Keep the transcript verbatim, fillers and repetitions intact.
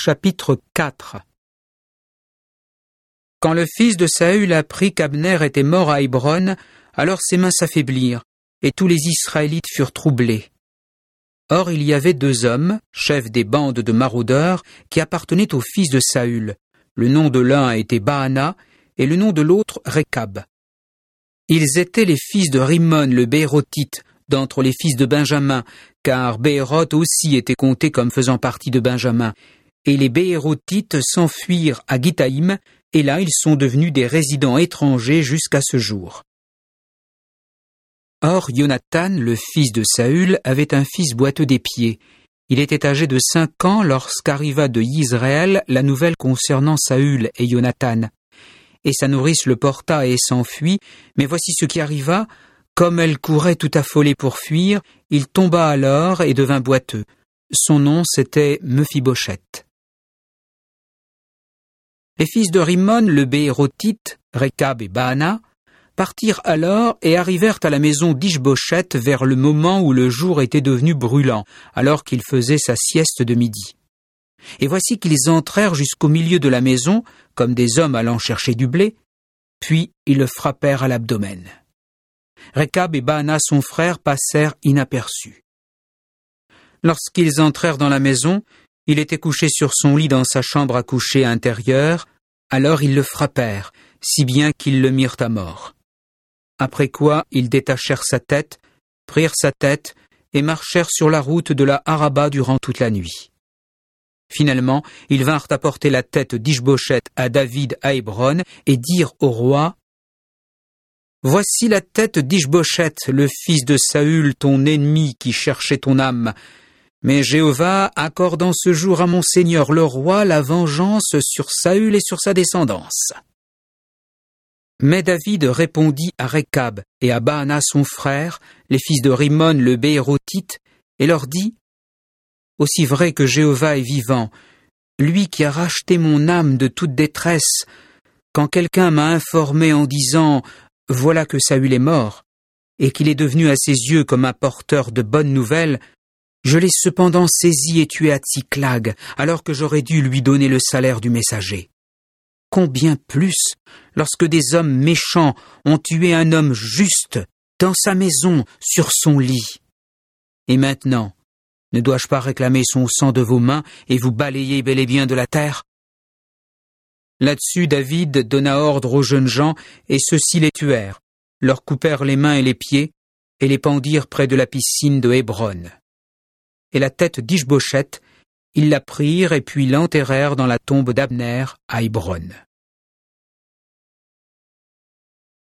Chapitre quatre. Quand le fils de Saül apprit qu'Abner était mort à Hébron, alors ses mains s'affaiblirent, et tous les Israélites furent troublés. Or il y avait deux hommes, chefs des bandes de maraudeurs, qui appartenaient au fils de Saül. Le nom de l'un était Baana, et le nom de l'autre Récab. Ils étaient les fils de Rimmon le Béérothite, d'entre les fils de Benjamin, car Bééroth aussi était compté comme faisant partie de Benjamin. Et les Béérothites s'enfuirent à Githaïm, et là ils sont devenus des résidents étrangers jusqu'à ce jour. Or Jonathan, le fils de Saül, avait un fils boiteux des pieds. Il était âgé de cinq ans lorsqu'arriva de Yisraël la nouvelle concernant Saül et Jonathan. Et sa nourrice le porta et s'enfuit, mais voici ce qui arriva. Comme elle courait tout affolée pour fuir, il tomba alors et devint boiteux. Son nom c'était Mephibosheth. Les fils de Rimmon, le Béérothite, Récab et Baana, partirent alors et arrivèrent à la maison d'Ish-Bosheth vers le moment où le jour était devenu brûlant, alors qu'il faisait sa sieste de midi. Et voici qu'ils entrèrent jusqu'au milieu de la maison, comme des hommes allant chercher du blé, puis ils le frappèrent à l'abdomen. Récab et Baana, son frère, passèrent inaperçus. Lorsqu'ils entrèrent dans la maison, il était couché sur son lit dans sa chambre à coucher intérieure, alors ils le frappèrent, si bien qu'ils le mirent à mort. Après quoi, ils détachèrent sa tête, prirent sa tête et marchèrent sur la route de la Araba durant toute la nuit. Finalement, ils vinrent apporter la tête d'Ish-Bosheth à David à Hébron et dirent au roi: « Voici la tête d'Ish-Bosheth, le fils de Saül, ton ennemi qui cherchait ton âme. Mais Jéhovah accorde en ce jour à mon seigneur le roi la vengeance sur Saül et sur sa descendance. » Mais David répondit à Récab et à Baana son frère, les fils de Rimmon le Béérothite, et leur dit: « Aussi vrai que Jéhovah est vivant, lui qui a racheté mon âme de toute détresse, quand quelqu'un m'a informé en disant « Voilà que Saül est mort », et qu'il est devenu à ses yeux comme un porteur de bonnes nouvelles, je l'ai cependant saisi et tué à Tsiklag, alors que j'aurais dû lui donner le salaire du messager. Combien plus, lorsque des hommes méchants ont tué un homme juste, dans sa maison, sur son lit. Et maintenant, ne dois-je pas réclamer son sang de vos mains et vous balayer bel et bien de la terre? » Là-dessus, David donna ordre aux jeunes gens, et ceux-ci les tuèrent, leur coupèrent les mains et les pieds, et les pendirent près de la piscine de Hébron. Et la tête d'Ish-Bosheth, ils la prirent et puis l'enterrèrent dans la tombe d'Abner à Hébron.